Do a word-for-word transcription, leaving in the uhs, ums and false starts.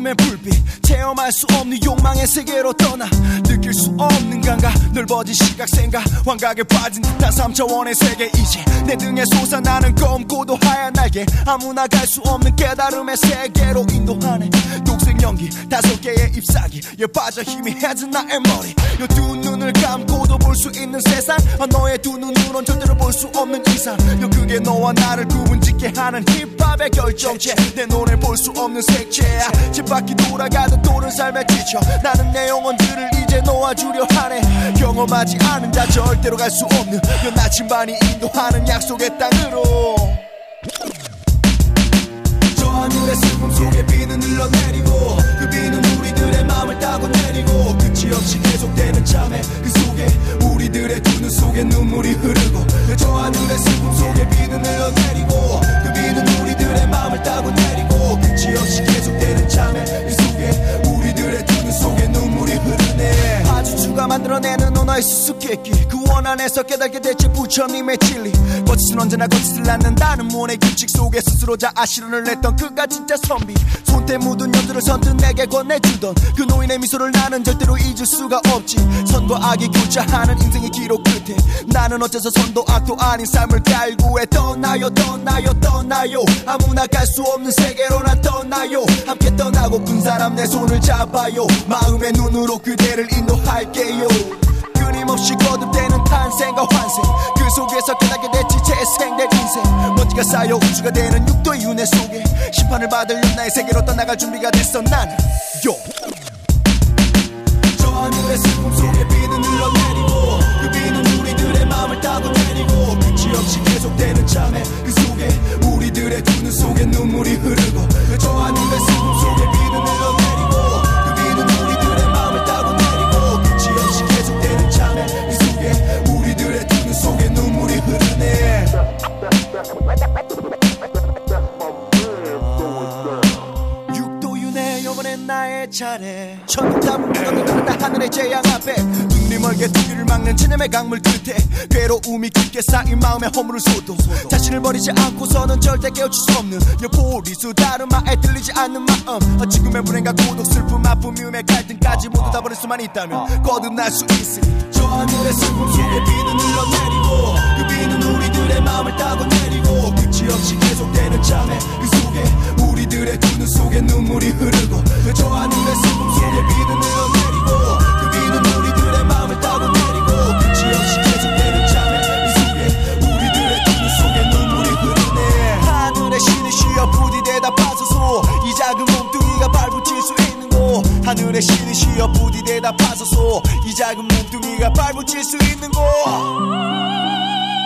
밤의 불빛 체험할 수 없는 욕망의 세계로 떠나 느낄 수 없는 감각 넓어진 시각 생각 환각에 빠진 듯한 삼 차원의 세계 이제 내 등에 솟아나는 검고도 하얀 날개 아무나 갈 수 없는 깨달음의 세계로 인도하네 녹색 연기 다섯 개의 잎사귀 에 빠져 희미해진 나의 머리 요 두 눈을 감고도 볼 수 있는 세상 너의 두 눈으론 절대로 볼 수 없는 이상 요 그게 너와 나를 구분짓게 하는 힙합의 결정체 내 눈에 볼 수 없는 색채야 쳇바퀴 돌아가도 도는 삶에 지쳐 나는 내 영혼들을 이제 놓아주려 하네 경험하지 않은 자 절대로 갈 수 없는 요 나침반이 인도하는 약속의 땅으로 저 하늘의 슬픔 속에 비는 흘러내리고 그 비는 우리들의 마음을 따고 내리고 끝이 없이 계속되는 참회 그 속에 우리들의 두 눈 속에 눈물이 흐르고 저 하늘의 슬픔 속에 비는 흘러내리고 그 비는 우리들의 마음을 따고 내리고 끝이 없이 계속되는 참회 그 속에 우리들의 두 눈 속에 눈물이 흐르네 아주주가 만들어내는 언어의 수수께끼 그 원안에서 깨닫게 됐지 부처님의 진리 거짓은 언제나 거짓을 낳는다는 무언의 규칙 속에 스스로 자아 실현을 했던 그가 진짜 선비 손때 묻은 연두를 선뜻 내게 건네주던 그 노인의 미소를 나는 절대로 잊을 수가 없지 선과 악이 교차하는 인생의 기록 끝에 나는 어째서 선도 악도 아닌 삶을 갈구해 떠나요 떠나요 떠나요 아무나 갈 수 없는 세계로 난 떠나요 함께 떠나고픈 사람 내 손을 잡아요 마음의 눈으로 그대를 인도할게요 끊임없이 거듭되는 탄생과 환생 그 속에서 깨닫게 됐지 재생된 인생 먼지가 쌓여 우주가 되는 육도의 윤회 속에 심판을 받을 나의 세계로 떠나갈 준비가 됐어 나는 요 저 하늘의 슬픔 속에 비는 흘러내리고 그 비는 우리들의 마음을 따고 내리고 끝이 없이 계속되는 참회 그 속에 우리들의 두 눈 속에 눈물이 흐르고 저 하늘의 슬픔 속에 비는 흘러내리고 그 비는 우리들의 마음을 따고 내리고 끝이 없이 계속되는 참회 그 속에 우리들의 두 눈 속에 눈물이 흐르네 육도윤회 이번엔 나의 차례 천국 담은 무덤이 흐른다 하늘의 재앙 앞에 눈이 멀게 두기를 막는 체념의 강물 끝에 괴로움이 깊게 쌓인 마음의 허물을 쏟도 자신을 버리지 않고서는 절대 깨우칠 수 없는 여포리 수다르마에 들리지 않는 마음 지금의 불행과 고독 슬픔 아픔 미움의 갈등까지 모두 다 버릴 수만 있다면 거듭날 수 있으니 저 하늘의 슬픔 속에 비는 흘러내리고 그 비는 우리들의 마음을 따고 내리고 끝이 없이 계속되는 참회 그 속에 우리들의 두 눈 속에 눈물이 흐르고 저 하늘의 슬픔 속에 비는 흘러내리고 그 비는 우리들의 마음을 따고 내리고 끝이 없이 계속되는 참회 그 속에 우리들의 두 눈 속에 눈물이 흐르네 하늘의 신이 쉬어 부디 대답하소서 이 작은 몸뚱이가 발붙일 수 있는 곳 하늘의 신이 쉬어 부디 대답하소서 이 작은 몸뚱이가 발붙일 수 있는 곳